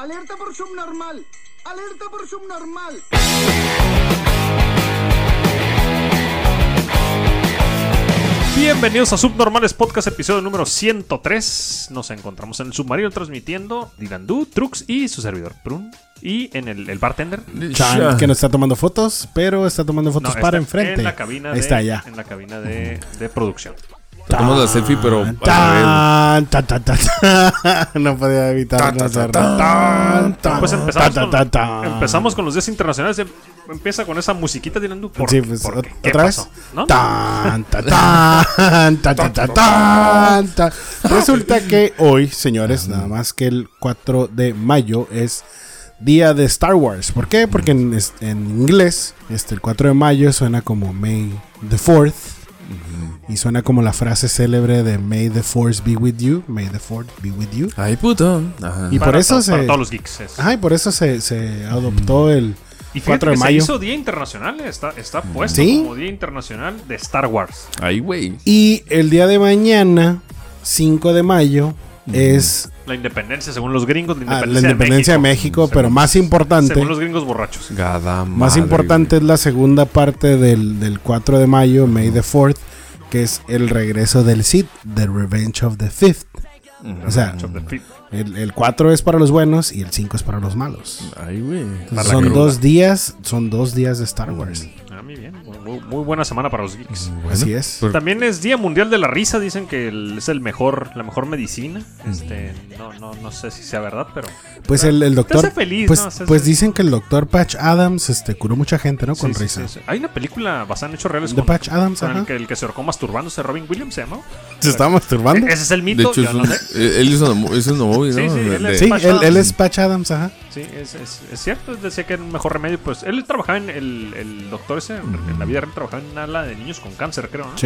Alerta por subnormal. Alerta por subnormal. Bienvenidos a Subnormales Podcast, episodio número 103. Nos encontramos en el submarino transmitiendo Dilandú, Trux y su servidor Prun. Y en el bartender Chan, que no está tomando fotos, pero está tomando fotos para enfrente. En la cabina Ahí está ya. En la cabina de producción. Tomamos la selfie, pero no podía evitar no hacerlo. Pues empezamos con los días internacionales. Empieza con esa musiquita tirando por sí, pues, ¿qué otra pasó? vez. ¿No? Resulta que hoy, señores, nada más que el 4 de mayo es día de Star Wars. ¿Por qué? Porque en inglés el 4 de mayo suena como May the 4th. Y suena como la frase célebre de May the Force be with you. May the Force be with you. Ay, puto. Ajá. Y por eso para todos los geeks. Ajá, y por eso se adoptó el y 4 de que mayo. Se hizo Día Internacional. Está puesto como Día Internacional de Star Wars. Ay, güey. Y el día de mañana, 5 de mayo, es la independencia, según los gringos. La independencia de México, pero más importante, según los gringos borrachos. Más importante es la segunda parte del 4 de mayo, May the 4th, que es el regreso del Sith, The Revenge of the Fifth. O sea, el 4 es para los buenos y el 5 es para los malos. Ay, güey. Son 2 días de Star Wars. Muy bien, muy buena semana para los geeks. Bueno, así es. También es Día Mundial de la Risa. Dicen que es la mejor medicina. No sé si sea verdad, pero pues el doctor te hace feliz, pues dicen que el doctor Patch Adams curó mucha gente, ¿no? Con risa. Sí. Hay una película basada en hechos reales de Patch Adams, con el que se ahorcó masturbándose, Robin Williams se llama. ¿Se estaba masturbando? Ese es el mito. De hecho, él hizo una movie, ¿no? Él es Patch Adams, ajá. Sí, es cierto. Decía que era un mejor remedio. Pues él trabajaba en el doctor ese en la vida real, trabajaba en una ala de niños con cáncer, creo, ¿no? Sí.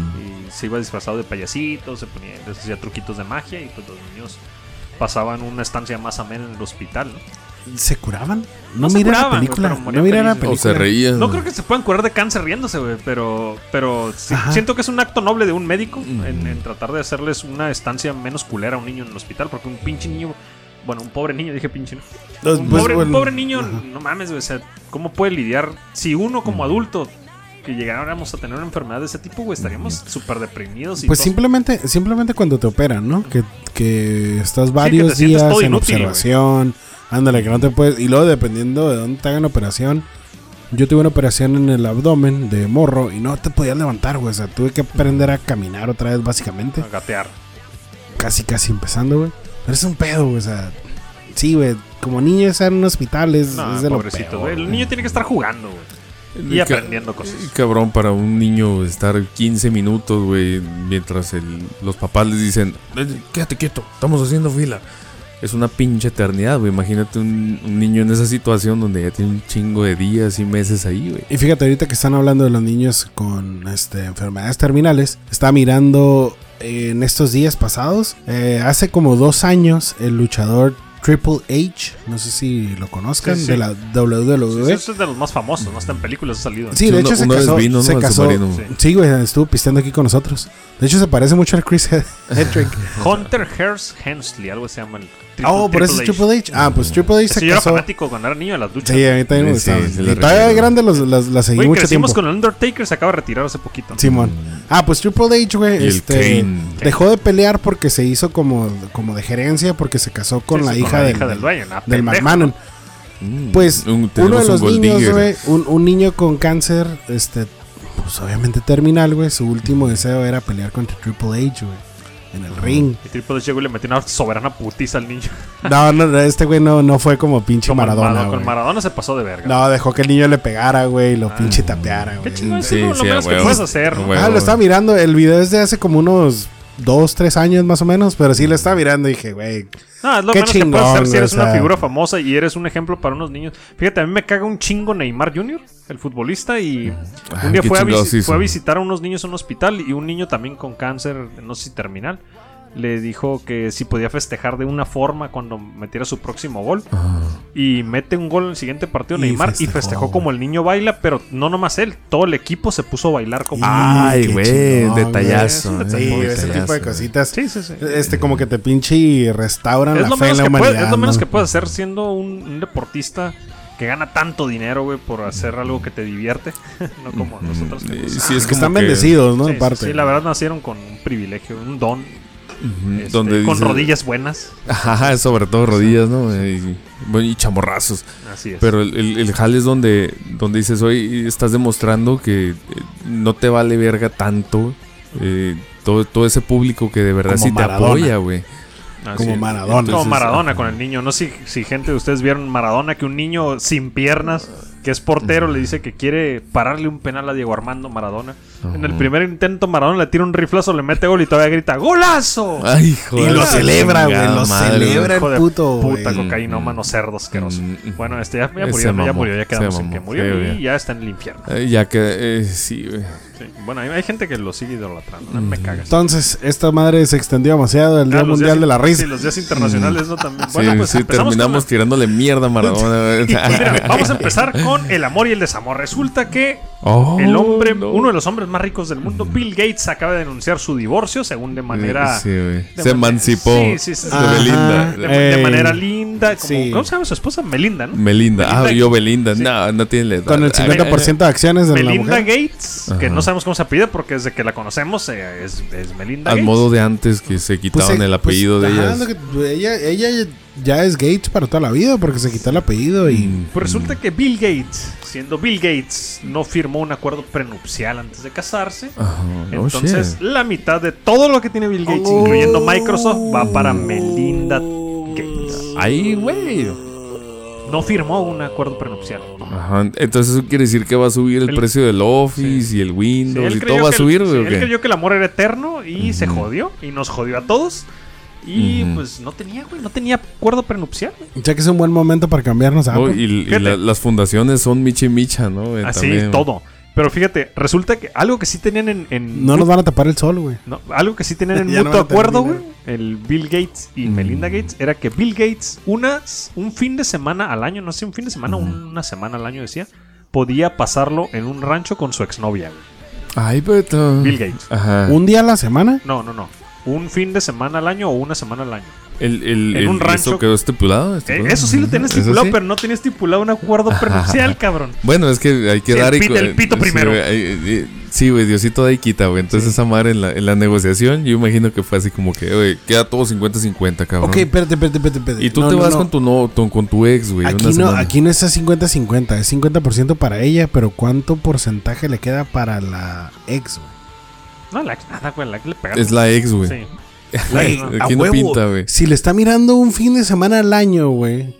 Y se iba disfrazado de payasito, les hacía truquitos de magia y pues los niños pasaban una estancia más amena en el hospital, ¿no? ¿Se curaban? No miré la película. No miré la película. O se reían. No creo que se puedan curar de cáncer riéndose, güey. Pero sí, siento que es un acto noble de un médico en tratar de hacerles una estancia menos culera a un niño en el hospital. Porque un pinche niño... Bueno, un pobre niño, dije pinche, ¿no? Un pobre niño, no mames, güey. O sea, ¿cómo puede lidiar? Si uno como adulto que llegáramos a tener una enfermedad de ese tipo, güey, estaríamos súper deprimidos. Y pues simplemente cuando te operan, ¿no? Que estás varios que días en inútil, observación. Ándale, que no te puedes... Y luego, dependiendo de dónde te hagan operación... Yo tuve una operación en el abdomen de morro y no te podías levantar, güey. O sea, tuve que aprender a caminar otra vez, básicamente. A gatear. Casi empezando, güey. Pero es un pedo, güey. O sea, sí, güey. Como niño estar en un hospital es de lo peor, güey. El niño tiene que estar jugando, güey. Y aprendiendo cosas. Cabrón, para un niño estar 15 minutos, güey, mientras los papás les dicen, quédate quieto, estamos haciendo fila. Es una pinche eternidad, güey. Imagínate un niño en esa situación donde ya tiene un chingo de días y meses ahí, güey. Y fíjate, ahorita que están hablando de los niños con enfermedades terminales, estaba mirando en estos días pasados, hace como 2 años, el luchador Triple H, no sé si lo conozcan, sí. De la WWE. Sí, eso es de los más famosos, no está en películas, ha salido. Sí, de hecho se casó. Vino, se casó. Sí, güey, estuvo pisteando aquí con nosotros. De hecho se parece mucho al Chris Hedrick. Hunter Hearst Helmsley, algo se llama el por eso es Triple H. Ah, pues Triple H se casó. Yo era fanático cuando era niño de las luchas. Sí, a mí también me gustaba. Y todavía de grande la seguí mucho tiempo. Con el Undertaker, se acaba de retirar hace poquito. Simón. Pues Triple H, güey, dejó de pelear porque se hizo como de gerencia, porque se casó con la hija del dueño, del McMahon. Pues uno de los niños, güey, un niño con cáncer, pues obviamente terminal, güey, su último deseo era pelear contra Triple H, güey. En el ring. Y Triple H, güey, le metió una soberana putiza al niño. No, este güey no fue como pinche Maradona, Con Maradona se pasó de verga. No, dejó que el niño le pegara, güey, y lo pinche tapeara, güey. Qué chingón, es lo menos que puedes hacer. Lo estaba mirando, el video es de hace como unos 2-3 años más o menos, pero sí lo estaba mirando y dije, güey, no, es lo menos que puedes hacer si eres una figura famosa y eres un ejemplo para unos niños. Fíjate, a mí me caga un chingo Neymar Jr., el futbolista, y un día fue a visitar a unos niños en un hospital y un niño también con cáncer, no sé si terminal. Le dijo que si podía festejar de una forma cuando metiera su próximo gol. y mete un gol en el siguiente partido Neymar y festejó como el niño baila, pero no nomás él, todo el equipo se puso a bailar como ay, güey, detallazo. Sí, ese tipo de cositas. Sí. Como que te pinche y restauran la fe en la humanidad. Es lo menos que puedes hacer siendo un deportista que gana tanto dinero, güey, por hacer algo que te divierte. No como nosotros. Sí, es que están bendecidos, ¿no? Sí, Aparte. Sí, la verdad nacieron con un privilegio, un don. Donde con dice, rodillas buenas. Ajá, sobre todo rodillas, ¿no? Y chamorrazos. Así es. Pero el jale es donde dices, hoy estás demostrando que no te vale verga tanto todo ese público que de verdad como sí Maradona. te apoya, güey. Como Maradona. Entonces, como Maradona con el niño. No sé si gente de ustedes vieron Maradona, que un niño sin piernas, que es portero, le dice que quiere pararle un penal a Diego Armando Maradona. En el primer intento Maradona le tira un riflazo, le mete gol y todavía grita ¡Golazo! Ay, joder. Y lo celebra, güey. Lo celebra el puto, puta cocainómano cerdo asqueroso. Bueno, ya murió, ya quedamos en que murió y ya está en el infierno. Ya que sí, güey. Sí. Bueno, hay gente que lo sigue idolatrando. Me cagas. Entonces, esta madre se extendió demasiado. El Día Mundial de la Risa. Sí, los días internacionales, ¿no? También. Bueno, sí, pues sí, terminamos tirándole mierda a Maradona. Pues mira, vamos a empezar con el amor y el desamor. Resulta que el hombre, uno de los hombres más ricos del mundo, Bill Gates, acaba de denunciar su divorcio, según de manera... Sí, güey. Se emancipó de Belinda. De manera linda. ¿Cómo se llama su esposa? Melinda, ¿no? Melinda. Yo Belinda. Sí. No tiene edad. Con el 50% de acciones de Melinda la mujer. Gates, que no sabemos cómo se apellida porque desde que la conocemos es Melinda Al Gates. modo de antes que se quitaban el apellido de ella ya es Gates para toda la vida porque se quitó el apellido y... Pues resulta que Bill Gates, siendo Bill Gates, no firmó un acuerdo prenupcial antes de casarse. Entonces, la mitad de todo lo que tiene Bill Gates, incluyendo Microsoft, va para Melinda Gates. Ahí, güey. No firmó un acuerdo prenupcial. Ajá. Entonces eso quiere decir que va a subir el precio del Office y el Windows y todo va a subir, güey. Él creyó que el amor era eterno y se jodió y nos jodió a todos. Y pues no tenía acuerdo prenupcial. Ya que es un buen momento para cambiarnos a Apple. Y las fundaciones son Michi Micha, ¿no? Así, todo. Pero fíjate, resulta que algo que sí tenían en no nos van a tapar el sol, güey. No, algo que sí tenían en mutuo acuerdo, güey, el Bill Gates y Melinda Gates, era que Bill Gates un fin de semana al año, no sé, un fin de semana, una semana al año decía, podía pasarlo en un rancho con su exnovia, güey. Ay, pero... Bill Gates. Ajá. ¿Un día a la semana? No. Un fin de semana al año o una semana al año. En un rancho. ¿Eso quedó estipulado? Eso sí lo tenía estipulado, pero no tenía estipulado un acuerdo prenupcial, cabrón. Bueno, es que hay que dar... El pito primero. Sí, güey, Diosito da y quita, güey. Entonces esa madre en la negociación, yo imagino que fue así como que, güey, queda todo 50-50, cabrón. Ok, espérate. Y tú te vas con tu ex, güey. Aquí no es 50-50, es 50% para ella, pero ¿cuánto porcentaje le queda para la ex, güey? No, la ex nada, güey, la ex le pegaron. Es la ex, güey. Sí. Aquí no pinta, güey. Si le está mirando un fin de semana al año, güey.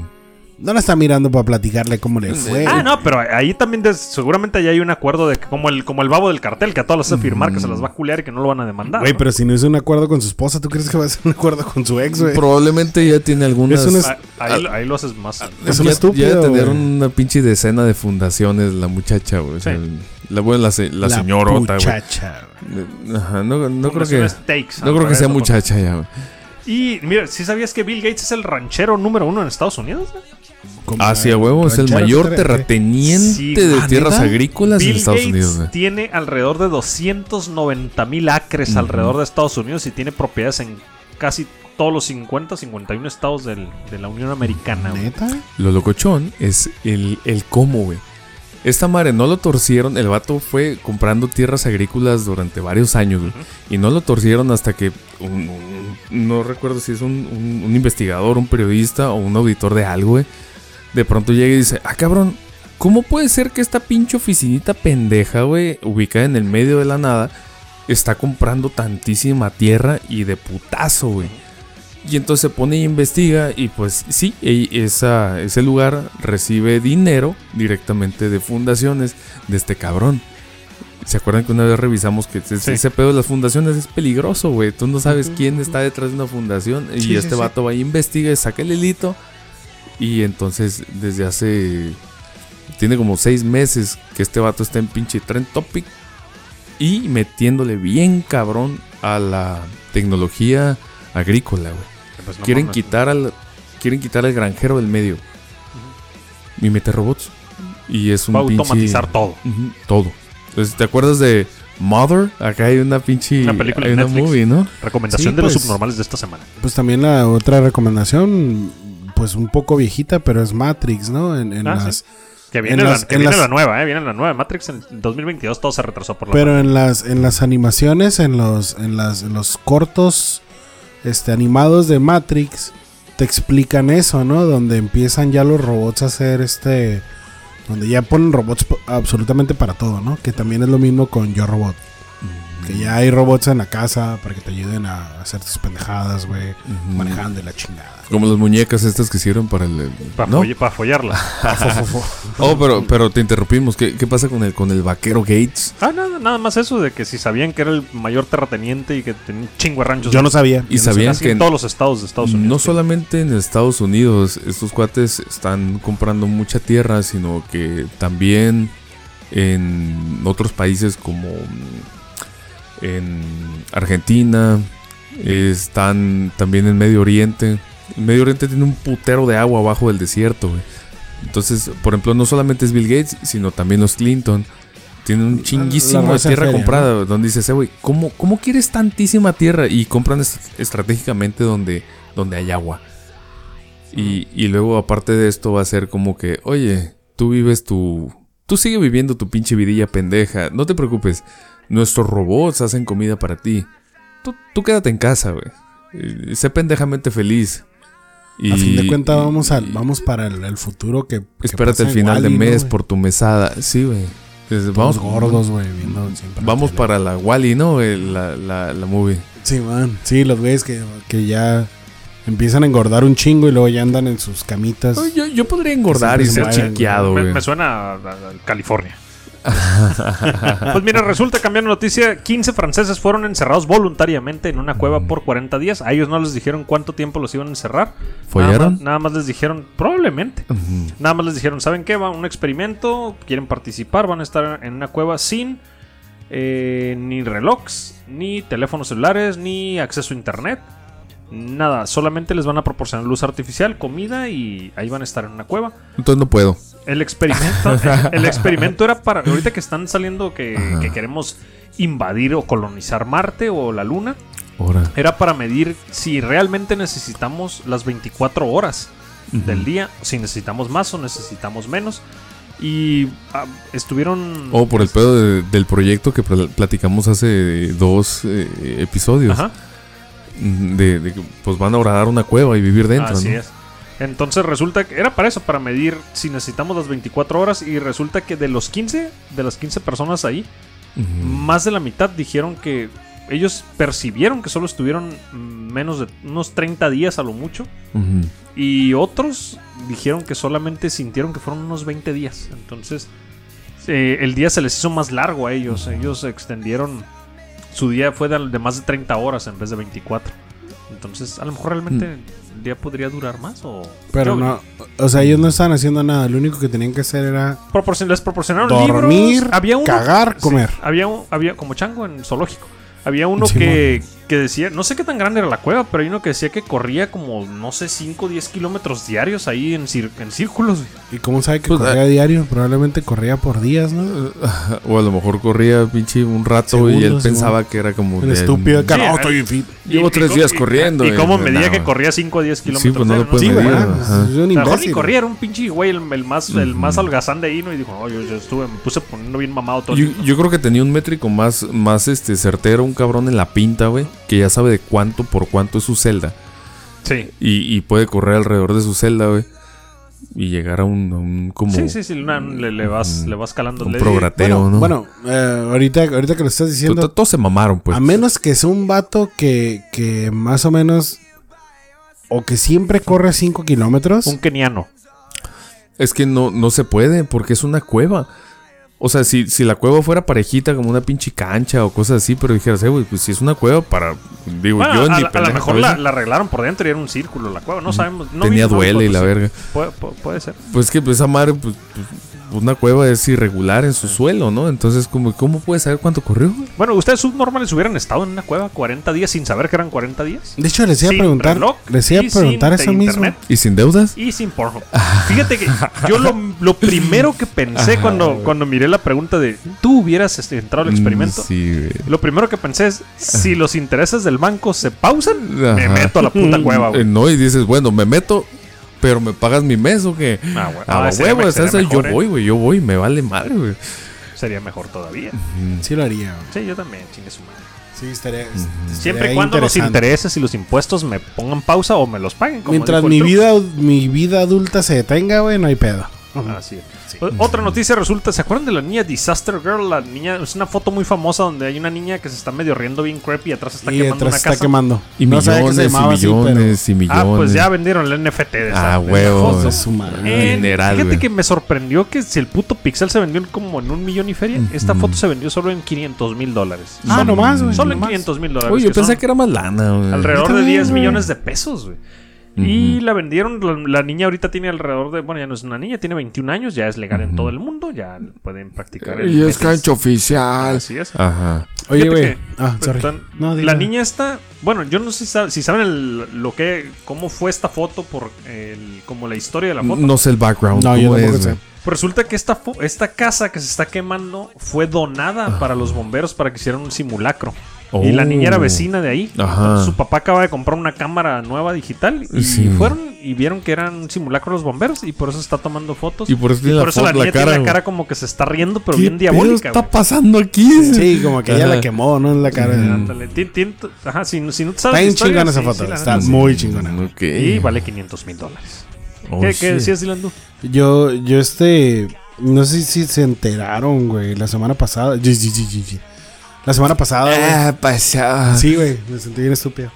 No la está mirando para platicarle cómo le fue. No, pero ahí también seguramente ya hay un acuerdo de que como el babo del cartel, que a todos los hace firmar, que se las va a culear y que no lo van a demandar. Güey, pero si no hizo un acuerdo con su esposa, ¿tú crees que va a hacer un acuerdo con su ex, güey? Probablemente ya tiene algunas... Ahí lo haces más. Es un estúpido, ya tener una pinche decena de fundaciones la muchacha, güey. Sí. La señorota, güey. Muchacha, güey. Ajá, no creo que sea muchacha ya, güey. Y mira, ¿sí sabías que Bill Gates es el ranchero número 1 en Estados Unidos? Sí, a huevo, es el mayor terrateniente de tierras agrícolas en Estados Unidos. Bill Gates tiene alrededor de 290,000 acres alrededor de Estados Unidos y tiene propiedades en casi todos los 51 estados de la Unión Americana. ¿Neta? Lo locochón es el cómo, güey. Esta madre no lo torcieron. El vato fue comprando tierras agrícolas durante varios años, güey. Y no lo torcieron hasta que no recuerdo si es un investigador, un periodista o un auditor de algo, güey. De pronto llega y dice, cabrón, ¿cómo puede ser que esta pinche oficinita pendeja, güey, ubicada en el medio de la nada, está comprando tantísima tierra y de putazo, güey? Y entonces se pone y investiga y pues sí, ese lugar recibe dinero directamente de fundaciones de este cabrón. ¿Se acuerdan que una vez revisamos que ese pedo de las fundaciones es peligroso, güey? Tú no sabes quién está detrás de una fundación y este vato va y investiga y saca el hilito. Y entonces desde hace... Tiene como 6 meses que este vato está en pinche Trend Topic y metiéndole bien cabrón a la tecnología agrícola, güey. Pues no quieren quitar al granjero del medio. y mete robots. Y es un va a automatizar todo. Todo. Entonces, ¿te acuerdas de Mother? Acá hay una pinche... Una película de Netflix. Movie, ¿no? Recomendación de los subnormales de esta semana. Pues también la otra recomendación, pues un poco viejita, pero es Matrix, ¿no? Sí. Que viene la nueva, viene la nueva Matrix en 2022, todo se retrasó por la pero en las animaciones, en los cortos animados de Matrix, te explican eso, ¿no? Donde empiezan ya los robots a hacer donde ya ponen robots absolutamente para todo, ¿no? Que también es lo mismo con Yo Robot. Que ya hay robots en la casa para que te ayuden a hacer tus pendejadas, güey. Manejando la chingada. Como las muñecas estas que hicieron para el... Para follarla. pero te interrumpimos. ¿Qué pasa con el vaquero Gates? Nada más eso de que si sabían que era el mayor terrateniente y que tenía un chingo de ranchos. Yo no sabía. Y sabían que en todos los estados de Estados Unidos. No solamente en Estados Unidos, estos cuates están comprando mucha tierra, sino que también en otros países como en Argentina, están también en Medio Oriente. El Medio Oriente tiene un putero de agua abajo del desierto, güey. Entonces, por ejemplo, no solamente es Bill Gates, sino también los Clinton. Tienen un chinguísimo de tierra comprada, ¿no? Donde dices, güey, ¿cómo quieres tantísima tierra? Y compran estratégicamente donde hay agua. Y luego, aparte de esto, va a ser como que, oye, tú sigue viviendo tu pinche vidilla pendeja. No te preocupes. Nuestros robots hacen comida para ti. Tú quédate en casa, güey. Sé pendejamente feliz. Y, a fin de cuentas vamos para el futuro que espérate el final de mes, ¿no, por tu mesada? Sí, güey. Vamos gordos, güey. Vamos para la Wall-E, ¿no? La movie. Sí, man. Sí, los güeyes que ya empiezan a engordar un chingo y luego ya andan en sus camitas. Yo podría engordar y ser chiqueado, güey. Me suena a California. Pues mira, resulta, cambiando noticia, 15 franceses fueron encerrados voluntariamente en una cueva por 40 días. A ellos no les dijeron cuánto tiempo los iban a encerrar. ¿Follaron? Nada más les dijeron, probablemente. Nada más les dijeron, ¿saben qué? Va un experimento, quieren participar, van a estar en una cueva sin ni relojes, ni teléfonos celulares, ni acceso a internet. Nada, solamente les van a proporcionar luz artificial, comida y ahí van a estar en una cueva. Entonces no puedo. El experimento era para... Ahorita que están saliendo que queremos invadir o colonizar Marte o la Luna. Era para medir si realmente necesitamos las 24 horas del día. Si necesitamos más o necesitamos menos. Y estuvieron... por el pedo del proyecto que platicamos hace 2 episodios. Ajá. De que pues van a horadar una cueva y vivir dentro. Así ¿no? es. Entonces resulta que era para eso, para medir si necesitamos las 24 horas. Y resulta que de las 15 personas ahí, más de la mitad dijeron que ellos percibieron que solo estuvieron menos de unos 30 días a lo mucho. Y otros dijeron que solamente sintieron que fueron unos 20 días. Entonces el día se les hizo más largo a ellos. Ellos extendieron... Su día fue de más de 30 horas en vez de 24. Entonces, a lo mejor realmente el día podría durar más Pero no, o sea, ellos no estaban haciendo nada. Lo único que tenían que hacer era... les proporcionaron dormir, libros. Había uno, cagar, comer. Había como chango en zoológico. Había uno que decía, no sé qué tan grande era la cueva, pero hay uno que decía que corría como, no sé, 5 o 10 kilómetros diarios ahí en círculos. ¿Y cómo sabe que corría diario? Probablemente corría por días, ¿no? O a lo mejor corría pinche un rato segundos, y él pensaba que era como... El estúpido de no, estoy en fin. Llevo 3 días corriendo. ¿Y cómo medía que corría 5 o 10 kilómetros? Sí, pues no lo puede medir. Es un mejor ni corría, era un pinche güey, el más holgazán de ahí, ¿no? Y dijo, no, yo me puse poniendo bien mamado todo. Yo creo que tenía un métrico más certero, un cabrón en la pinta, güey, que ya sabe de cuánto por cuánto es su celda. Sí. Y puede correr alrededor de su celda, güey. Y llegar a un como... Sí, le vas calando. Un prograteo, ¿no? Bueno, ahorita que lo estás diciendo... Todos se mamaron, pues. A menos que sea un vato que más o menos... O que siempre corre 5 kilómetros. Un keniano. Es que no se puede, porque es una cueva. O sea, si la cueva fuera parejita como una pinche cancha o cosas así, pero dijeras, güey, pues si es una cueva para... Digo, bueno, yo en mi a lo mejor la arreglaron por dentro y era un círculo la cueva, no sabemos. No tenía duele y la verga. Puede ser. Pues que pues, esa madre, pues una cueva es irregular en su suelo, ¿no? Entonces, ¿cómo puedes saber cuánto corrió? Bueno, ustedes subnormales hubieran estado en una cueva 40 días sin saber que eran 40 días. De hecho, les iba a preguntar, eso mismo. ¿Y sin deudas? Y sin porno. Fíjate que yo lo primero que pensé cuando miré la pregunta de ¿tú hubieras entrado al experimento? Sí, lo primero que pensé es, si los intereses del banco se pausan, me meto a la puta cueva, güey. No, y dices, bueno, me meto, pero ¿me pagas mi mes o qué? Yo voy, me vale madre, güey. Sería mejor todavía. Sí lo haría, güey. Sí, yo también, chingue su madre. Sí, estaría siempre y cuando los intereses y los impuestos me pongan pausa o me los paguen. Mientras mi vida adulta se detenga, güey, no hay pedo. Así es. Sí. Otra noticia resulta, ¿se acuerdan de la niña Disaster Girl? La niña, es una foto muy famosa donde hay una niña que se está medio riendo bien creepy y atrás está quemando una casa. Y no millones, y millones. Pues ya vendieron el NFT de esa. Huevo. Es su madre. Fíjate que me sorprendió que si el puto pixel se vendió como en 1 millón y feria, esta foto se vendió solo en $500,000. Nomás, güey. Solo en $500,000. Oye, yo pensé que era más lana, güey. Alrededor de 10 millones de pesos, güey. Y la vendieron, la niña ahorita tiene alrededor de, bueno, ya no es una niña, tiene 21 años, ya es legal en todo el mundo, ya pueden practicar y es cancha oficial. Así es. Ajá. Oye, güey. La niña está, bueno, yo no sé si saben cómo fue esta foto por como la historia de la foto. No sé el background. No, yo tampoco sé. Pues resulta que esta casa que se está quemando fue donada para los bomberos para que hicieran un simulacro. Y la niña era vecina de ahí. Entonces, su papá acaba de comprar una cámara nueva digital y fueron y vieron que eran un simulacro los bomberos y por eso está tomando fotos. Y por eso la niña tiene la cara como que se está riendo, pero bien diabólica. ¿Qué está pasando aquí? Sí, como que ella la quemó, ¿no? En la cara. Ándale. Si no sabes está bien chingona esa foto. Está muy chingona. Y vale $500,000. ¿Qué decías, Dylan? Yo no sé si se enteraron, güey, la semana pasada. La semana pasada, pasada. Sí, güey, me sentí bien estúpido.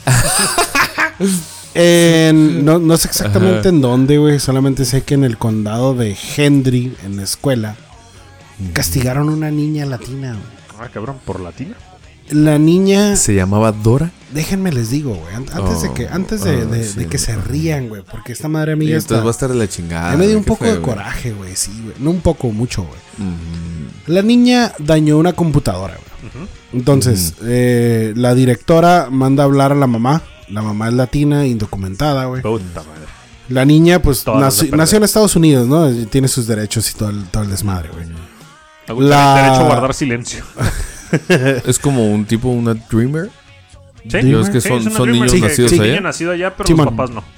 No sé exactamente en dónde, güey. Solamente sé que en el condado de Hendry, en la escuela, castigaron a una niña latina, güey. Cabrón, ¿por latina? La niña... ¿Se llamaba Dora? Déjenme les digo, güey. Antes de que se rían, güey. Porque esta madre mía entonces va a estar de la chingada. Me dio un poco de coraje, güey. Sí, güey. No un poco, mucho, güey. La niña dañó una computadora, güey. Entonces, la directora manda a hablar a la mamá. La mamá es latina, indocumentada, güey. Puta madre. La niña, pues, nació en Estados Unidos, ¿no? Tiene sus derechos y todo el desmadre, güey. El derecho a guardar silencio. Es como una dreamer. Sí, es que son niños nacidos allá. Niño nacido allá, pero los papás no.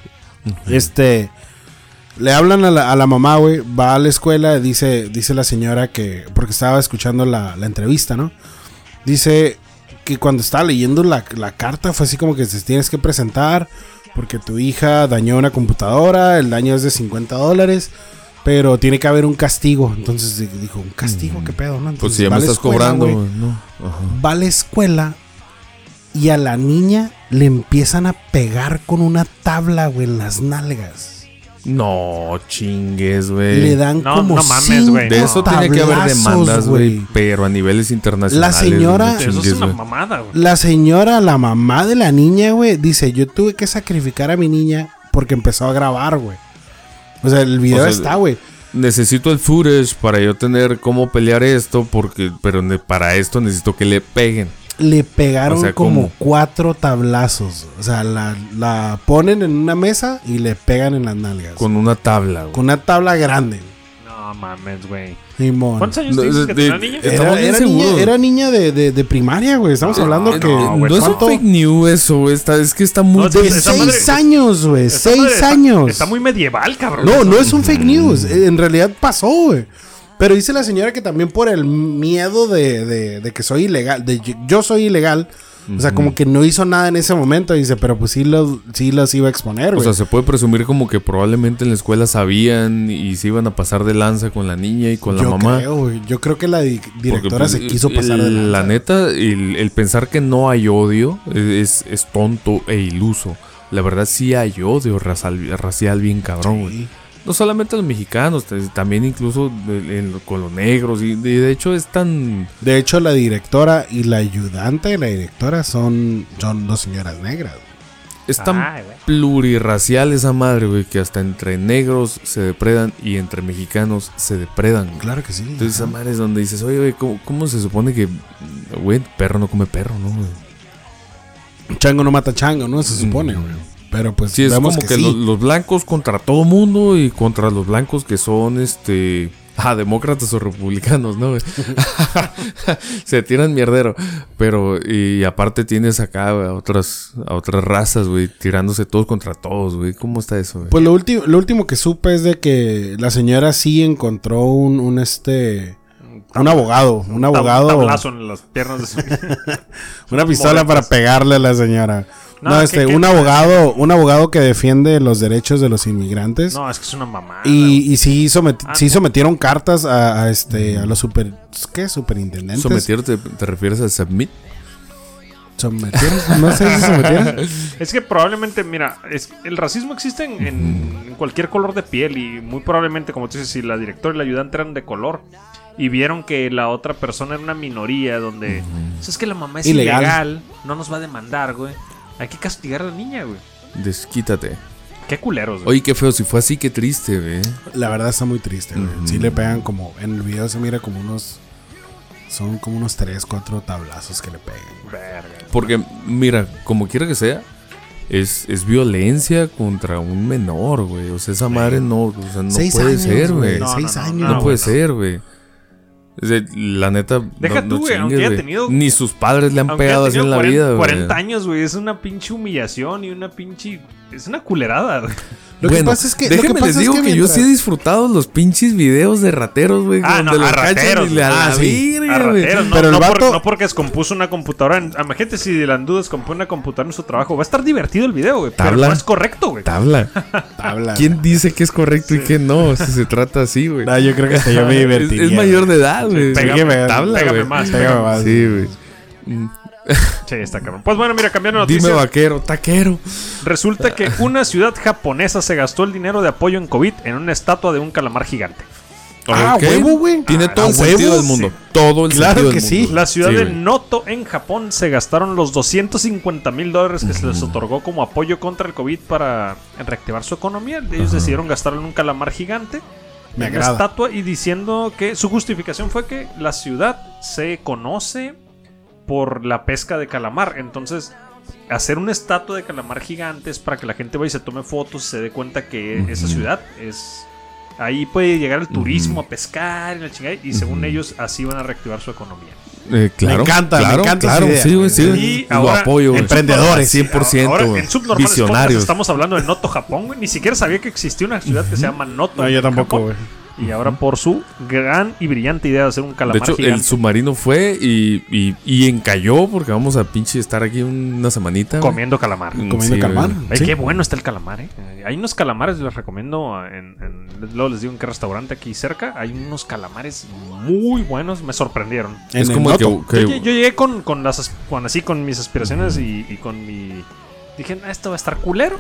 Le hablan a la mamá, güey. Va a la escuela, dice la señora que... Porque estaba escuchando la entrevista, ¿no? Dice que cuando estaba leyendo la carta fue así como que te tienes que presentar porque tu hija dañó una computadora, el daño es de $50, pero tiene que haber un castigo. Entonces dijo, ¿un castigo? ¿Qué pedo? ¿No? Entonces, pues si ya me estás cobrando, ¿no? Va a la escuela y a la niña le empiezan a pegar con una tabla, güey, en las nalgas. No chingues, güey. Le dan como no mames, güey. De eso tiene que haber demandas, güey. Pero a niveles internacionales. La señora... Eso es una mamada, güey. La mamá de la niña, güey, dice, yo tuve que sacrificar a mi niña porque empezó a grabar, güey. O sea, el video está, güey. Necesito el footage para yo tener cómo pelear esto, pero para esto necesito que le peguen. Le pegaron como 4 tablazos. O sea, la ponen en una mesa y le pegan en las nalgas. Con una tabla, güey. Con una tabla grande. No mames, güey. ¿Cuántos años dices que tenía la niña? Era niña de primaria, güey. Estamos hablando que... No es un fake news eso. Es que está muy... De 6 años, güey. 6 años. Está muy medieval, cabrón. No es un fake news. En realidad pasó, güey. Pero dice la señora que también por el miedo de que soy ilegal, yo soy ilegal, o sea, como que no hizo nada en ese momento. Dice, pero pues sí los iba a exponer, güey. O sea, se puede presumir como que probablemente en la escuela sabían y se iban a pasar de lanza con la niña y con la mamá. Yo creo que la directora se quiso pasar de lanza. La neta, el pensar que no hay odio es tonto e iluso. La verdad sí hay odio racial bien cabrón, güey. Sí. No solamente los mexicanos, también incluso con los negros. Y de hecho es tan... De hecho, la directora y la ayudante de la directora son 2 señoras negras. Es tan plurirracial esa madre, güey, que hasta entre negros se depredan y entre mexicanos se depredan. Claro que sí. Entonces esa madre es donde dices, oye, güey, ¿cómo se supone que, güey, perro no come perro, no, güey? Chango no mata chango, ¿no? Se supone, güey. Pero pues sí, es como que sí. Los blancos contra todo mundo y contra los blancos que son, demócratas o republicanos, ¿no? Se tiran mierdero. Pero, y aparte tienes acá a otras razas, güey, tirándose todos contra todos, güey. ¿Cómo está eso, güey? Pues lo último que supe es de que la señora sí encontró un abogado. Un tablazo en las piernas de su... Una pistola para pegarle a la señora. No, un abogado que defiende los derechos de los inmigrantes. No, es que es una mamada. Y sí sometieron cartas a los superintendentes. ¿Sometieron te refieres a submit? ¿Sometieron? No sé si sometieron. Es que probablemente, mira, el racismo existe en cualquier color de piel y muy probablemente, como tú dices, si la directora y la ayudante eran de color y vieron que la otra persona era una minoría donde... Es que la mamá es ilegal, no nos va a demandar, güey. Hay que castigar a la niña, güey. Desquítate. Qué culeros, güey. Oye, qué feo. Si fue así, qué triste, güey. La verdad está muy triste, güey. Sí le pegan como... En el video se mira como unos... Son como unos 3, 4 tablazos que le pegan. Verga. Porque, mira, como quiera que sea, es violencia contra un menor, güey. O sea, esa madre no puede ser, güey. 6 años. No puede ser, güey. La neta, deja tú, güey, aunque haya tenido... Ni sus padres le han pegado así en la vida, güey. 40 años, güey, es una pinche humillación y una pinche... Es una culerada, güey. Lo que pasa es que... Déjenme les digo que yo sí he disfrutado los pinches videos de rateros, güey. A rateros. Pero el vato... No porque descompuso una computadora. Imagínate si Delandú descompone una computadora en su trabajo. Va a estar divertido el video, güey. Pero no es correcto, güey. Tabla. ¿Quién dice que es correcto y que no? Si se trata así, güey. No, yo creo que hasta yo me divertiría. Es mayor de edad, güey. Pégame más. Sí, güey. Sí, está cabrón. Pues bueno, mira, cambiando de noticias. Dime vaquero, taquero. Resulta que una ciudad japonesa se gastó el dinero de apoyo en COVID en una estatua de un calamar gigante. Huevo, güey. Tiene todo el sentido del mundo. Sí. Todo el sentido del mundo. Sí. La ciudad de Noto, en Japón, se gastaron los $250,000 que se les otorgó como apoyo contra el COVID para reactivar su economía. Ellos decidieron gastarlo en un calamar gigante. Me en agrada. Una estatua y diciendo que su justificación fue que la ciudad se conoce por la pesca de calamar. Entonces, hacer una estatua de calamar gigante es para que la gente vaya y se tome fotos y se dé cuenta que esa ciudad es... Ahí puede llegar el turismo a pescar y la chingada. Y según ellos, así van a reactivar su economía. Claro, me encanta claro, esa idea. Sí. Y ahora, lo apoyo, emprendedores, 100%. Ahora, en Subnormales visionarios. estamos hablando de Noto, Japón, güey. Ni siquiera sabía que existía una ciudad que se llama Noto. No, yo tampoco, güey. Y ahora por su gran y brillante idea de hacer un calamar gigante. De hecho, el submarino fue y encalló porque vamos a pinche estar aquí una semanita. Comiendo calamar. Comiendo calamar. Ay, qué bueno está el calamar, Hay unos calamares, les recomiendo. Luego les digo en qué restaurante aquí cerca. Hay unos calamares muy buenos. Me sorprendieron. Es como que yo llegué con mis aspiraciones y con mi... Dije, esto va a estar culero.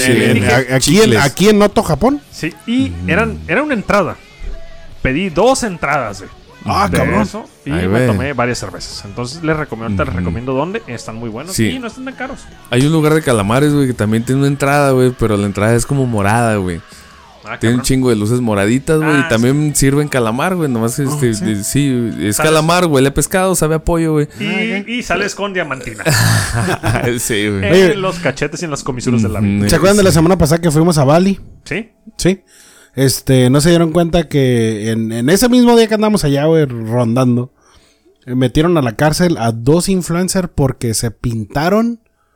Aquí en Noto, Japón. Sí, y era una entrada. Pedí 2 entradas, güey. Cabrón. Eso, y me tomé varias cervezas. Entonces les recomiendo dónde. Están muy buenos y no están tan caros. Hay un lugar de calamares, güey, que también tiene una entrada, güey, pero la entrada es como morada, güey. Tiene un chingo de luces moraditas, güey. Y también sirven calamar, güey. Nomás es calamar, güey. Le he pescado, sabe a pollo, güey. Y sales con diamantina. Sí, güey. En los cachetes y en las comisuras del labio. ¿Se acuerdan de la semana pasada que fuimos a Bali? Sí. No se dieron cuenta que en ese mismo día que andamos allá, güey, rondando, metieron a la cárcel a 2 influencers porque se pintaron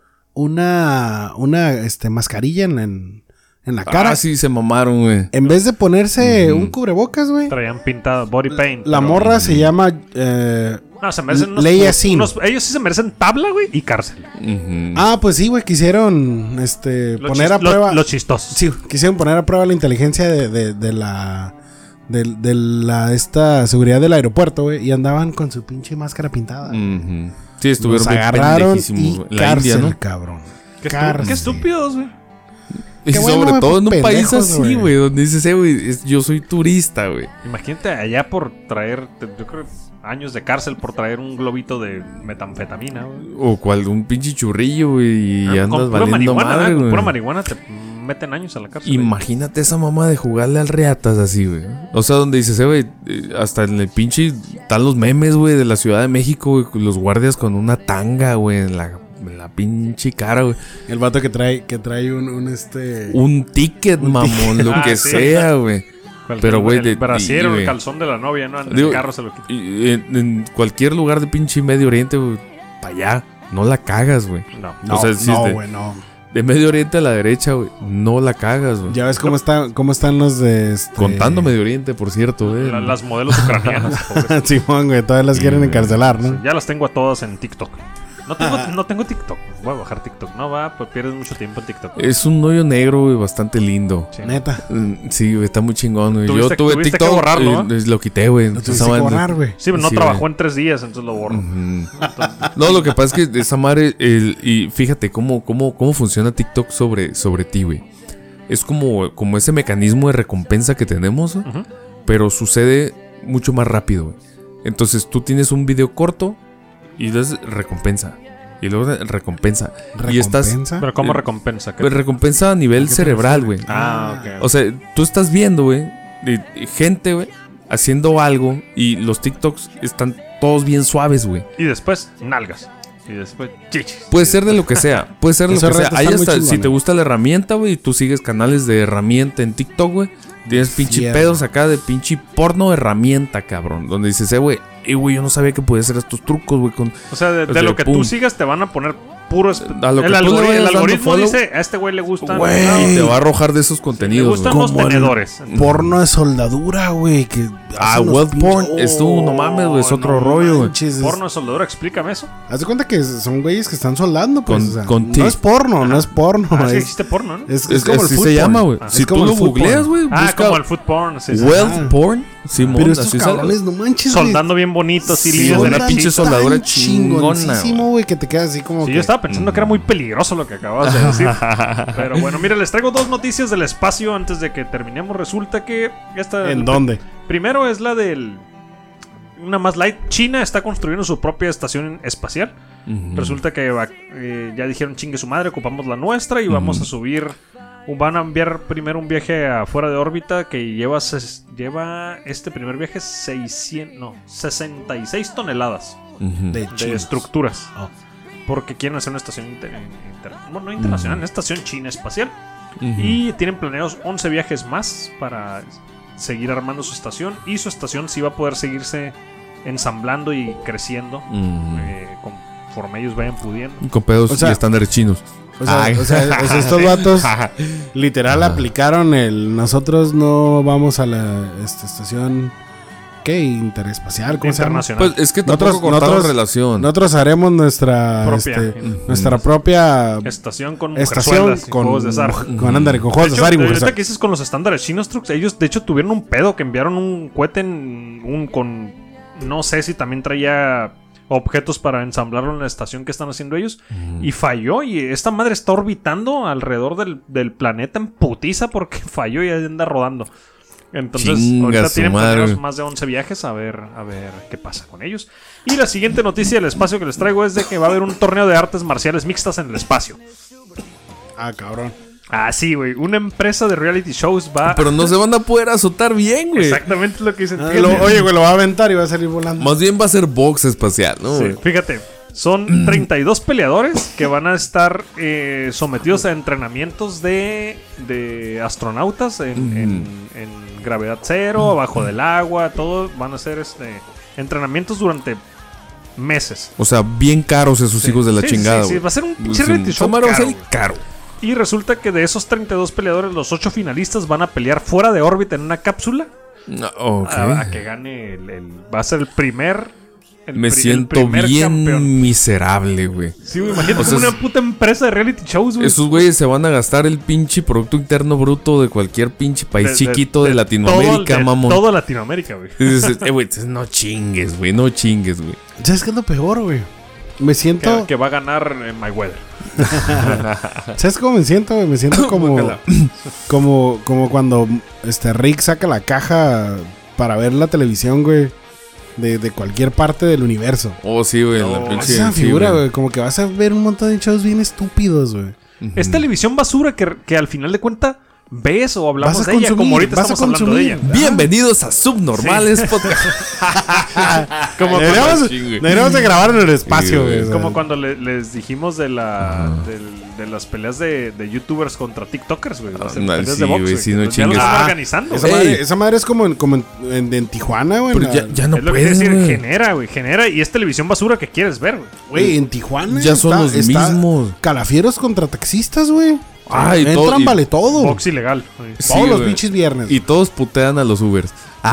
una mascarilla en la cara. Sí, se mamaron, güey. En vez de ponerse un cubrebocas, güey. Traían pintado body paint. La morra se llama... se merecen ellos sí se merecen tabla, güey, y cárcel. Pues sí, güey, quisieron poner a prueba... Lo chistoso. Sí, quisieron poner a prueba la inteligencia de esta seguridad del aeropuerto, güey, y andaban con su pinche máscara pintada. Sí, estuvieron los agarraron y la cárcel, India, ¿no? Cabrón. Qué estúpidos, güey. Y sobre todo en un país así, güey, donde dices, güey, yo soy turista, güey. Imagínate allá por traer, yo creo, años de cárcel por traer un globito de metanfetamina, güey. O un pinche churrillo, güey, y andas valiendo madre, güey. Con pura marihuana te meten años a la cárcel. Imagínate esa mamá de jugarle al reatas así, güey. O sea, donde dices, güey, hasta en el pinche están los memes, güey, de la Ciudad de México, güey, los guardias con una tanga, güey, en la pinche cara, güey. El vato que trae un ticket, mamón, lo que sea, güey. Pero, güey, el brasier o el calzón de la novia, ¿no? En el carro se lo quita. En cualquier lugar de pinche Medio Oriente, güey, para allá, no la cagas, güey. No, o sea, güey, no. De Medio Oriente a la derecha, güey, no la cagas, güey. Ya ves cómo están los de Contando Medio Oriente, por cierto, güey. Las modelos ucranianas. Simón, güey, todas las quieren encarcelar, ¿no? Sí, ya las tengo a todas en TikTok. No tengo TikTok. Voy a bajar TikTok. No va, pues pierdes mucho tiempo en TikTok. Es un hoyo negro, güey, bastante lindo. Sí. Neta. Sí, güey, está muy chingón, güey. Yo tuve TikTok que borrarlo, lo quité, güey. Lo tuviste que borrar, güey. Sí, pero no trabajó en 3 días, entonces lo borro. No, lo que pasa es que esa madre, y fíjate cómo funciona TikTok sobre ti, güey. Es como ese mecanismo de recompensa que tenemos, pero sucede mucho más rápido, güey. Entonces tú tienes un video corto y das recompensa. Y luego recompensa. Y estás. ¿Pero cómo recompensa? Pues recompensa a nivel cerebral, güey. Ok. O sea, tú estás viendo, güey, gente, güey, haciendo algo y los TikToks están todos bien suaves, güey. Y después, nalgas. Y después, chichis. Puede ser de lo que sea. Puede ser de lo que sea. Ahí está, si te gusta la herramienta, güey, y tú sigues canales de herramienta en TikTok, güey. Tienes pinche pedos acá de pinche porno herramienta, cabrón. Donde dices, güey, yo no sabía que podía hacer estos trucos, güey. O sea, de lo que tú sigas te van a poner puros. El algoritmo dice, a este güey le gusta. Y te va a arrojar de esos contenidos. Le gustan los tenedores. Porno de soldadura, güey. Web porn. No mames, güey. Es otro rollo, güey. Porno de soldadura, explícame eso. Haz de cuenta que son güeyes que están soldando, pues. No es porno, no es porno. Sí existe porno, ¿no? Es como el food se llama, güey. Si tú lo googleas, güey. Como el food porn. Web porn. Simón, pero estos cabrones, no manches, soldando bien bonito, así líneas de una pinche soldadura chingona, güey, que te quedas así como sí, yo estaba pensando que era muy peligroso lo que acababas de decir. Pero bueno, mira, les traigo 2 noticias del espacio antes de que terminemos. Resulta que ¿En dónde? Primero es la del una más light. China está construyendo su propia estación espacial. Resulta que ya dijeron, chingue su madre, ocupamos la nuestra y vamos a subir. Van a enviar primero un viaje afuera de órbita que lleva este primer viaje 66 toneladas de estructuras. Porque quieren hacer una estación no internacional, una estación china espacial. Y tienen planeados 11 viajes más para seguir armando su estación. Y su estación sí va a poder seguirse ensamblando y creciendo conforme ellos vayan pudiendo. Con pedos y estándares chinos. O sea, estos vatos literal aplicaron nosotros no vamos a la estación interespacial, ¿cómo internacional. Pues es que tampoco cortaron relación. Nosotros haremos nuestra propia estación con mujerzuelas y juegos de azar. Con juegos de azar y mujerzuelas. Ahorita que dices con los estándares chinos, ellos de hecho tuvieron un pedo que enviaron un cohete con no sé si también traía objetos para ensamblarlo en la estación que están haciendo ellos y falló, y esta madre está orbitando alrededor del planeta en putiza porque falló y anda rodando. Entonces ahorita tienen planeados más de 11 viajes a ver qué pasa con ellos. Y la siguiente noticia del espacio que les traigo es de que va a haber un torneo de artes marciales mixtas en el espacio. Cabrón. Sí, güey. Una empresa de reality shows va... Pero no se van a poder azotar bien, güey. Exactamente lo que dicen. Oye, güey, lo va a aventar y va a salir volando. Más bien va a ser box espacial, ¿no? Sí, fíjate. Son 32 peleadores que van a estar sometidos a entrenamientos de astronautas en gravedad cero, abajo del agua, todo. Van a hacer entrenamientos durante meses. O sea, bien caros esos hijos de la chingada. Sí, va a ser un pinche reality show caro. Va a ser caro. Y resulta que de esos 32 peleadores, los 8 finalistas van a pelear fuera de órbita en una cápsula. A que gane va a ser el primer... Me siento bien campeón. Miserable, güey. Sí, güey, imagínate una puta empresa de reality shows, güey. Esos güeyes se van a gastar el pinche Producto Interno Bruto de cualquier pinche país chiquito de Latinoamérica, mamón. Todo Latinoamérica, güey. Güey, no chingues, güey. No chingues, güey. ¿Sabes qué es lo peor, güey? Me siento... Que va a ganar Mayweather. ¿Sabes cómo me siento, güey? Me siento como cuando Rick saca la caja para ver la televisión, güey. de cualquier parte del universo. Oh, sí, güey. Esa figura, güey. Como que vas a ver un montón de shows bien estúpidos, güey. Es televisión basura que al final de cuentas ves o hablamos de ella, como ahorita estamos hablando de ella. Bienvenidos a Subnormales Podcast. Deberíamos de grabar en el espacio, güey. Como cuando les dijimos de las peleas de youtubers contra tiktokers, güey. Las peleas de box, güey. Sí, no ya lo están organizando. Esa madre es como en Tijuana, güey. Pero ya no es lo puede, que decir, güey. genera y es televisión basura que quieres ver, güey. Güey, en Tijuana ya son los mismos. Calafieros contra taxistas, güey. Entran, vale todo. Box ilegal. Todos los pinches viernes. Y todos putean a los Ubers.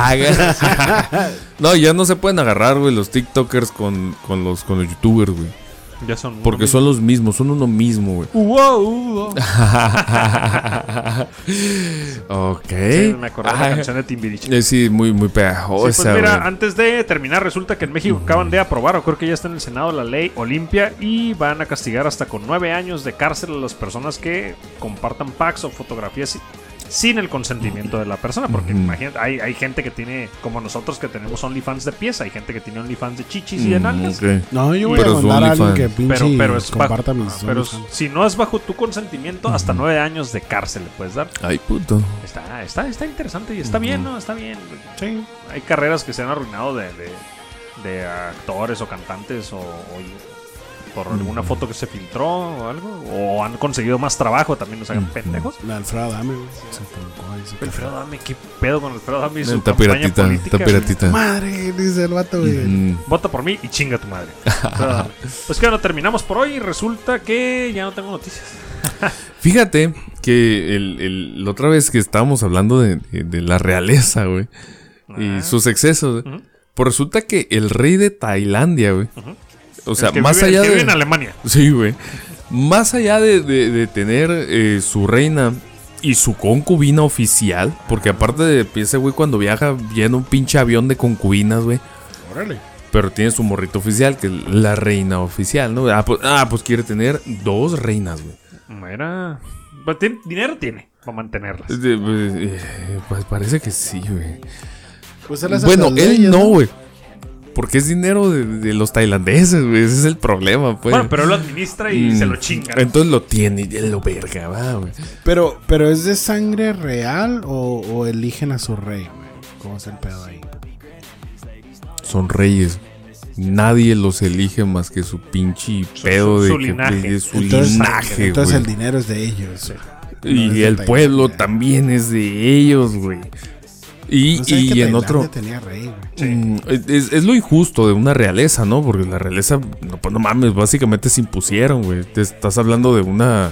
No, ya no se pueden agarrar, güey, los TikTokers con los youtubers, güey. Ya son porque son los mismos, son uno mismo, güey. Ok. Sí, me acordé de la canción de Timbiriche. Sí, muy pegajosa. Sí, pues mira, güey. antes de terminar, resulta que en México acaban de aprobar, o creo que ya está en el Senado, la ley Olimpia, y van a castigar hasta con 9 años de cárcel a las personas que compartan packs o fotografías sin el consentimiento de la persona. Porque imagínate, hay gente que tiene, como nosotros que tenemos OnlyFans de pies, hay gente que tiene OnlyFans de chichis y de nalgas. Okay. No, yo voy a mandar a alguien que pinche comparta mis pero si no es bajo tu consentimiento, hasta 9 años de cárcel le puedes dar. Ay, puto. Está interesante y está bien, ¿no? Está bien. Sí. Hay carreras que se han arruinado de actores o cantantes o por alguna foto que se filtró o algo, o han conseguido más trabajo, también nos hagan pendejos. La Alfredo Adame, güey. Alfredo Adame, ¿qué pedo con Alfredo Adame y su está campaña política? Está piratita. Madre, dice el vato, güey. Vota por mí y chinga tu madre. Pues que bueno, terminamos por hoy y resulta que ya no tengo noticias. Fíjate que la otra vez que estábamos hablando de la realeza, güey, y sus excesos, pues resulta que el rey de Tailandia, güey, o sea, más allá de... vive en Alemania. Sí, güey. Más allá de tener su reina y su concubina oficial, porque aparte de ese güey cuando viaja llena un pinche avión de concubinas, güey. Órale. Pero tiene su morrito oficial, que es la reina oficial, ¿no? Pues quiere tener 2 reinas, güey. Mira, dinero tiene para mantenerlas. Pues parece que sí, güey. Pues bueno, él no, güey. Porque es dinero de los tailandeses, güey. Ese es el problema, pues. Bueno, pero él lo administra y se lo chinga. Entonces lo tiene y él lo verga, va, güey. Pero ¿es de sangre real o eligen a su rey, güey? ¿Cómo es el pedo ahí? Son reyes. Nadie los elige más que su pinche pedo su linaje. Su linaje, entonces güey. El dinero es de ellos. Y el pueblo también es de ellos, güey. Y en otro tenía rey, güey. es lo injusto de una realeza, ¿no? Porque la realeza, no mames, básicamente se impusieron, güey. Te estás hablando de una...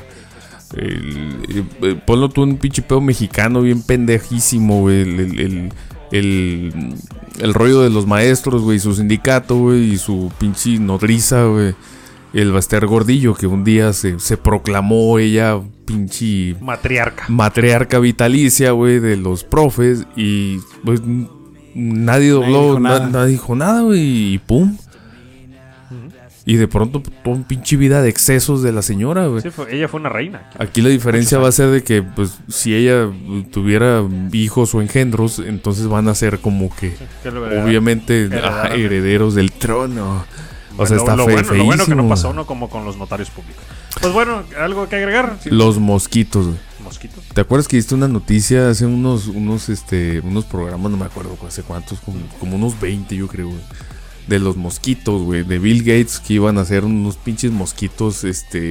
ponlo tú en un pinche pedo mexicano bien pendejísimo, güey. El rollo de los maestros, güey, su sindicato, güey, y su pinche nodriza, güey. El Baster Gordillo, que un día se proclamó ella pinche... Matriarca vitalicia, güey, de los profes. Y pues nadie dobló, nadie dijo nada, güey, y pum. Y de pronto toda un pinche vida de excesos de la señora, güey. Sí, ella fue una reina. Aquí la diferencia va a ser de que, pues, si ella tuviera hijos o engendros, entonces van a ser como que obviamente herederos del trono. O sea, está feísimo. Lo bueno que no pasó uno como con los notarios públicos. Pues bueno, ¿algo que agregar? Sí. Los mosquitos, güey. ¿Mosquitos? ¿Te acuerdas que diste una noticia hace unos programas, no me acuerdo hace cuántos, como unos 20 yo creo, güey, de los mosquitos, güey, de Bill Gates, que iban a hacer unos pinches mosquitos,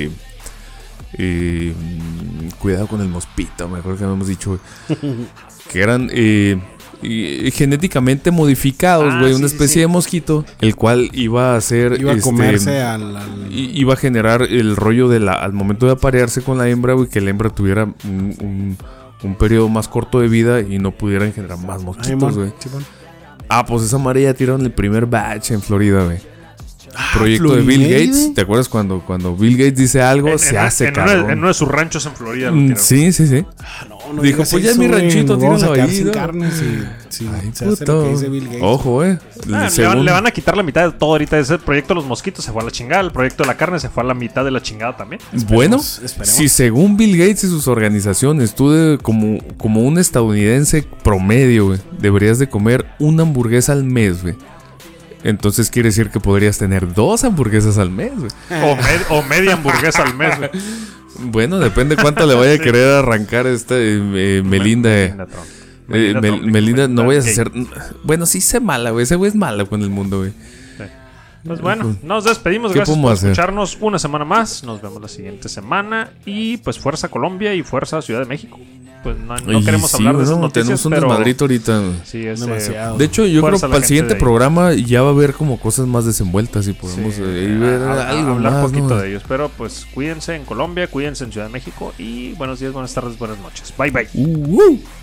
cuidado con el mosquito, me acuerdo que habíamos dicho, güey, que eran genéticamente modificados, güey, una especie de mosquito, el cual iba a hacer... Iba a comerse iba a generar el rollo al momento de aparearse con la hembra, güey, que la hembra tuviera un periodo más corto de vida y no pudieran generar más mosquitos, güey. Pues esa madre ya tiraron el primer batch en Florida, güey. Proyecto de Bill Gates. ¿Te acuerdas cuando Bill Gates dice algo, se hace cabrón? En uno de sus ranchos en Florida. Sí. No dijo, pues ya es mi ranchito, tíralo ahí. Sin carne, se hace lo que dice Bill Gates. Ojo, le van a quitar la mitad de todo ahorita. Ese proyecto de los mosquitos se fue a la chingada. El proyecto de la carne se fue a la mitad de la chingada también. Bueno, si según Bill Gates y sus organizaciones, tú como un estadounidense promedio, güey, deberías de comer una hamburguesa al mes, güey. Entonces quiere decir que podrías tener 2 hamburguesas al mes, güey. O media hamburguesa al mes, güey. Bueno, depende cuánto le vaya a querer arrancar Melinda. Melinda, no vayas a hacer... Bueno, sí sé mala, güey. Ese güey es mala con el mundo, güey. Sí. Pues bueno, nos despedimos. Gracias por escucharnos una semana más. Nos vemos la siguiente semana. Y pues fuerza Colombia y fuerza Ciudad de México. Pues no queremos hablar de esas noticias, tenemos un desmadrito ahorita. Sí, es demasiado. De hecho, yo creo que para el siguiente programa ya va a haber como cosas más desenvueltas y podemos ver algo hablar más, poquito de ellos. Pero pues cuídense en Colombia, cuídense en Ciudad de México y buenos días, buenas tardes, buenas noches. Bye, bye.